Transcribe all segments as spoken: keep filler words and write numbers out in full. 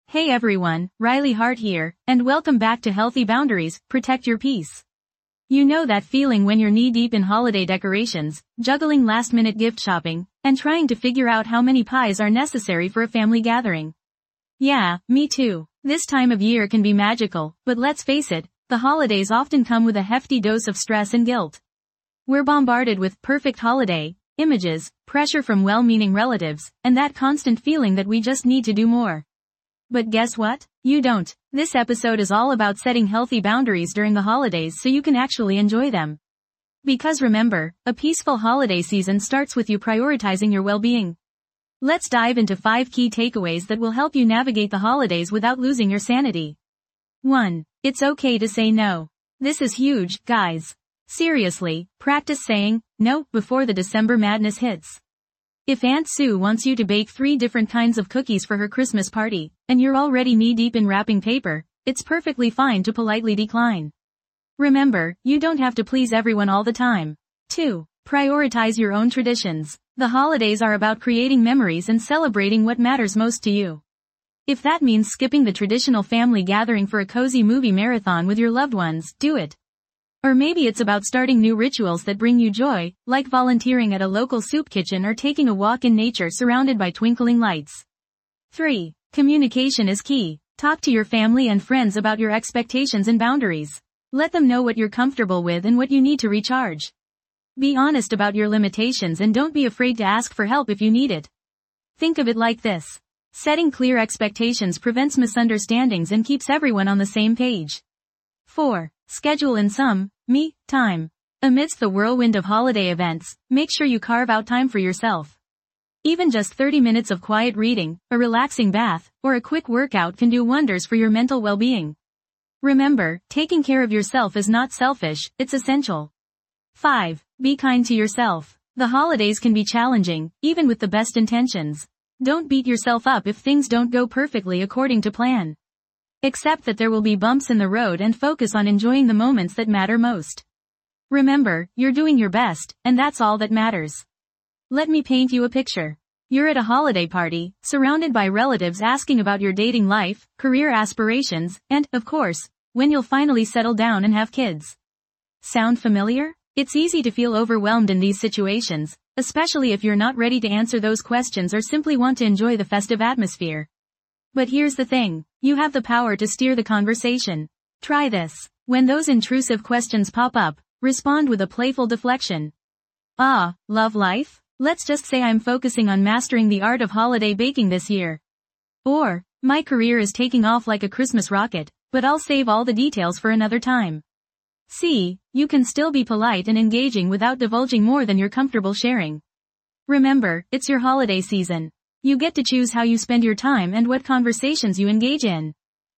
Hey everyone, Riley Hart here, and welcome back to Healthy Boundaries, Protect Your Peace. You know that feeling when you're knee-deep in holiday decorations, juggling last-minute gift shopping, and trying to figure out how many pies are necessary for a family gathering. Yeah, me too. This time of year can be magical, but let's face it, the holidays often come with a hefty dose of stress and guilt. We're bombarded with perfect holiday images, pressure from well-meaning relatives, and that constant feeling that we just need to do more. But guess what? You don't. This episode is all about setting healthy boundaries during the holidays so you can actually enjoy them. Because remember, a peaceful holiday season starts with you prioritizing your well-being. Let's dive into five key takeaways that will help you navigate the holidays without losing your sanity. one. It's okay to say no. This is huge, guys. Seriously, practice saying no before the December madness hits. If Aunt Sue wants you to bake three different kinds of cookies for her Christmas party, and you're already knee-deep in wrapping paper, it's perfectly fine to politely decline. Remember, you don't have to please everyone all the time. two. Prioritize your own traditions. The holidays are about creating memories and celebrating what matters most to you. If that means skipping the traditional family gathering for a cozy movie marathon with your loved ones, do it. Or maybe it's about starting new rituals that bring you joy, like volunteering at a local soup kitchen or taking a walk in nature surrounded by twinkling lights. three. Communication is key. Talk to your family and friends about your expectations and boundaries. Let them know what you're comfortable with and what you need to recharge. Be honest about your limitations and don't be afraid to ask for help if you need it. Think of it like this. Setting clear expectations prevents misunderstandings and keeps everyone on the same page. four. Schedule in some me time. Amidst the whirlwind of holiday events, make sure you carve out time for yourself. Even just thirty minutes of quiet reading, a relaxing bath, or a quick workout can do wonders for your mental well-being. Remember, taking care of yourself is not selfish, it's essential. five. Be kind to yourself. The holidays can be challenging, even with the best intentions. Don't beat yourself up if things don't go perfectly according to plan. Accept that there will be bumps in the road and focus on enjoying the moments that matter most. Remember, you're doing your best, and that's all that matters. Let me paint you a picture. You're at a holiday party, surrounded by relatives asking about your dating life, career aspirations, and, of course, when you'll finally settle down and have kids. Sound familiar? It's easy to feel overwhelmed in these situations, especially if you're not ready to answer those questions or simply want to enjoy the festive atmosphere. But here's the thing, you have the power to steer the conversation. Try this. When those intrusive questions pop up, respond with a playful deflection. Ah, love life? Let's just say I'm focusing on mastering the art of holiday baking this year. Or, my career is taking off like a Christmas rocket, but I'll save all the details for another time. See, you can still be polite and engaging without divulging more than you're comfortable sharing. Remember, it's your holiday season. You get to choose how you spend your time and what conversations you engage in.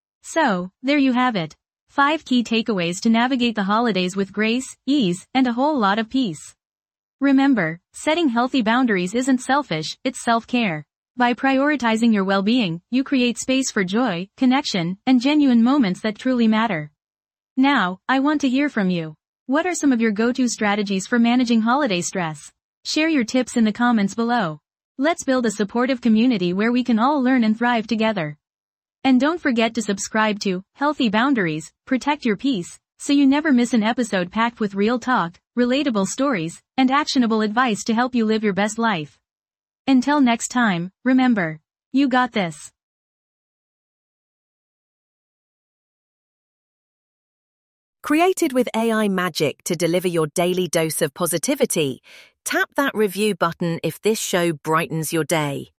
So, there you have it. Five key takeaways to navigate the holidays with grace, ease, and a whole lot of peace. Remember, setting healthy boundaries isn't selfish, it's self-care. By prioritizing your well-being, you create space for joy, connection, and genuine moments that truly matter. Now, I want to hear from you. What are some of your go-to strategies for managing holiday stress? Share your tips in the comments below. Let's build a supportive community where we can all learn and thrive together. And don't forget to subscribe to Healthy Boundaries, Protect Your Peace, so you never miss an episode packed with real talk, relatable stories, and actionable advice to help you live your best life. Until next time, remember, you got this. Created with A I magic to deliver your daily dose of positivity, tap that review button if this show brightens your day.